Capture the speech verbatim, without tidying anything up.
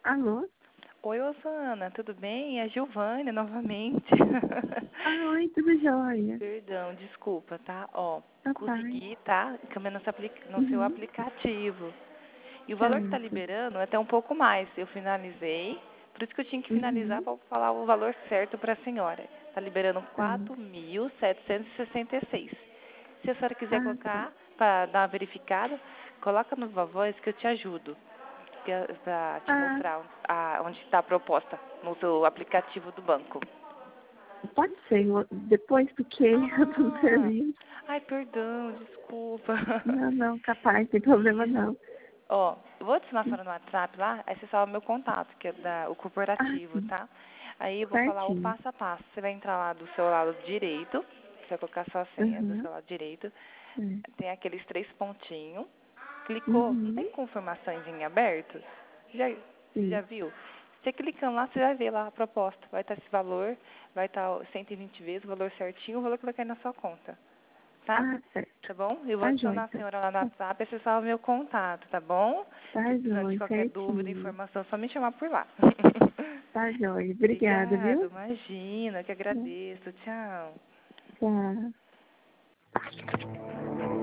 Alô? Oi, Osana, tudo bem? É a Giovânia novamente. Ah, oi, tudo jóia? Perdão, desculpa, tá? Ó, Tá paz. consegui, tá? Câmera no seu, apli- no seu Uhum, aplicativo. E o valor que tá certo. liberando é até um pouco mais. Eu finalizei, por isso que eu tinha que finalizar Uhum, para falar o valor certo para a senhora. Tá liberando tá. quatro mil setecentos e sessenta e seis. Se a senhora quiser Ah, tá. colocar, para dar uma verificada, coloca no Voz que eu te ajudo. Para te Ah, mostrar a, onde está a proposta no seu aplicativo do banco. pode ser mo- depois, porque eu tô no Ah, serviço. ai, perdão, desculpa. Não, não, capaz, sem problema Isso. não. Ó, eu vou adicionar a senhora no WhatsApp lá, aí você salva meu contato, que é da, o Ah, corporativo, sim, tá? Aí eu vou falar o certinho. passo a passo. Você vai entrar lá do seu lado direito, você vai colocar sua senha do Uhum, seu lado direito. é. Tem aqueles três pontinhos. Clicou, não Uhum, tem confirmações em abertos? Já, você já sim. viu? Você clicando lá, você vai ver lá a proposta. Vai estar esse valor, vai estar cento e vinte vezes, o valor certinho, o valor que vai cair na sua conta. Tá? Ah, certo. Tá bom? Eu vou Tá jóia, adicionar a então. senhora lá no Tá, WhatsApp, aí você salva meu contato, tá bom? Se tá precisando de jóia, qualquer dúvida, certinho. informação, só me chamar por lá. Tá jóia. Obrigada, Obrigada, viu? imagina, que agradeço. Tchau. Tá.